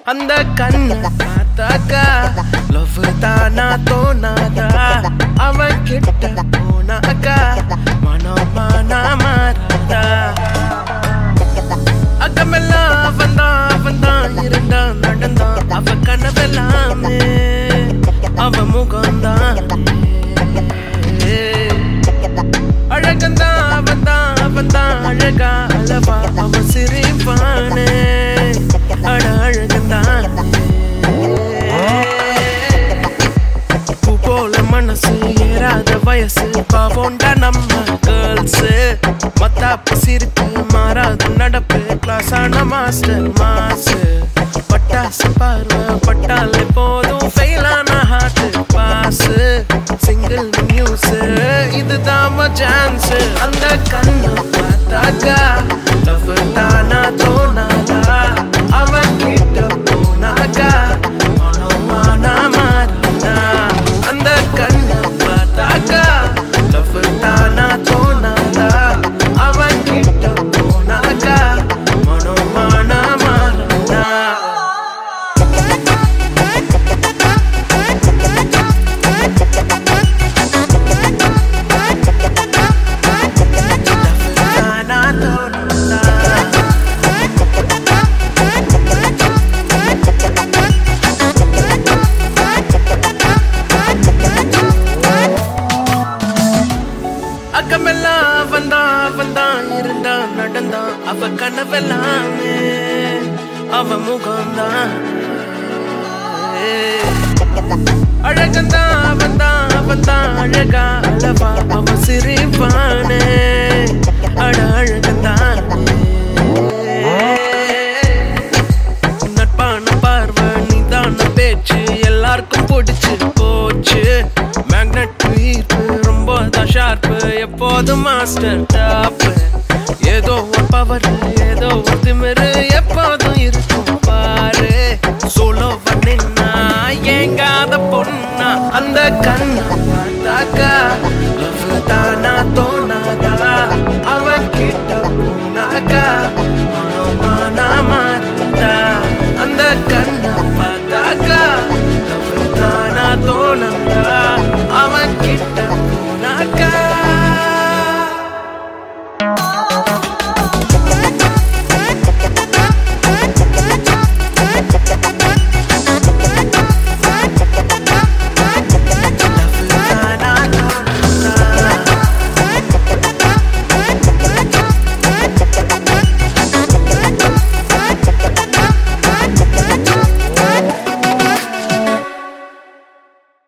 அந்த கண்ண பார்த்தாக்கா லவ் தானா தோணாதா அவன் கிட்ட போனாக்கா மனமானா மாறாதா அக்கமெல்லாம் அவன்தான் இருந்தான் நடந்தான் அவ கனவெல்லாமே அவ முகம்தான் அழகந்தான் அவன்தான் அழகா அளவா அவ சிரிப்பானே அட அழகந்தான் பூ போல மனசு ஏறாத வயசு பாவோண்டா நம்ம கேர்ள்ஸ் மத்தாப்பு சிரிப்பு மாறாத நடப்பு கிளாஸான மாஸ்டர் மாசு பட்டாசு பார்வை பட்டாலே போதும் ஃபெயிலான ஹார்ட் பாஸ் சிங்கிள் நியூஸ் இதுதான் சான்ஸ் அந்த கண்ணு பார்த்தாக்கா லவ் தானா தோணாதா அவன் கிட்ட போனாக்கா மனமானா மாறினா அந்த கண்ணு பார்த்தாக்கா லவ் தானா தோணாதா அவன் கிட்ட போனாக்கா மனமானா மாறினா அக்கமெல்லாம் அவன்தான் இருந்தான் நடந்தான் அவ கனவெல்லாமே அவ முகம்தான் அழகந்தான் அவன்தான் அழகா அளவா அவ சிரிப்பானே அட அழகந்தான் நட்பான பார்வை நீதான பேச்சு எல்லாருக்கும் பிடிச்சு போச்சு மேக்னெட் ஈர்ப்பு ரொம்ப தான் ஷார்ப்பு எப்போதும் மாஸ்டர் டாப் ஏதோ ஒரு பவர் ஏதோ ஒரு திமிரு எப்போதும் இருக்கும் பாரு சோலோ வந்தா ஏங்காத பொண்ணா அந்த கண்ண பார்த்தாக்கா லவ் தானா தோணாதா அவன் கிட்ட போனாக்கா